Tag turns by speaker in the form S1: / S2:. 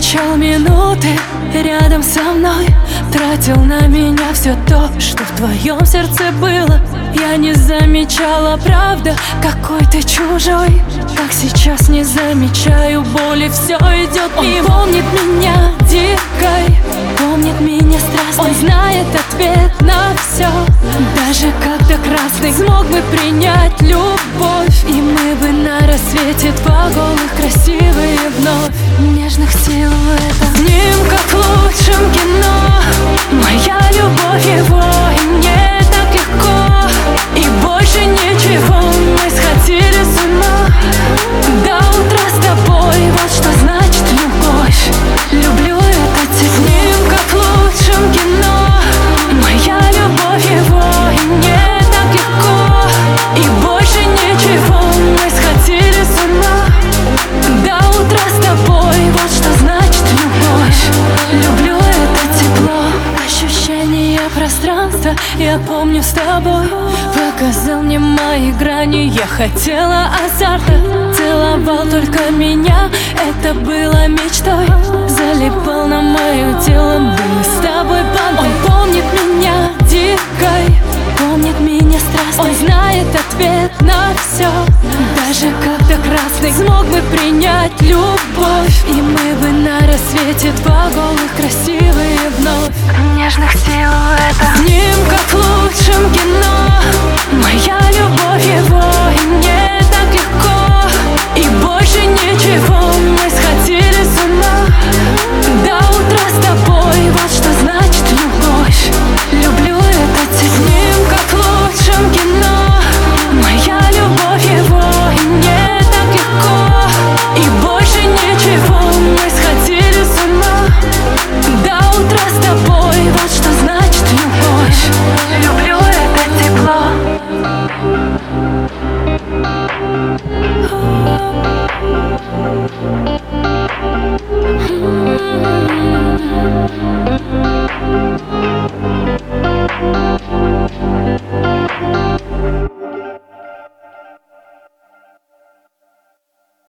S1: замечал минуты рядом со мной, тратил на меня все то, что в твоем сердце было. Я не замечала, правда, какой ты чужой. Как сейчас не замечаю боли, все идет мимо. Он помнит меня дикой, помнит меня страстной. Он знает ответ на все, даже когда красный смог бы принять любовь. И мы бы на рассвете два голых красивые вновь. Нежных силуэтов с ним, как в лучшем кино. Моя любовь его, и мне так легко. И больше ничего, мы сходили с ума. До утра с тобой, вот что значит любовь. Люблю это тепло. С ним, как в лучшем кино. Моя любовь его, и мне так легко. И больше ничего, мы сходили с ума. До утра с тобой, вот что значит любовь. Люблю это тепло. Ощущение пространства я помню с тобой. Показал мне мои грани, я хотела азарта. Целовал только меня, это было мечтой. Залипал на мое тело, были с тобой бандой. Он помнит меня дикой, помнит меня страстной. Он знает ответ на все, даже когда красный смог бы принять любовь. И мы бы на рассвете два голых красивые вновь. Нежных силуэтов с ним, как в лучшем кино. Моя любовь его, и мне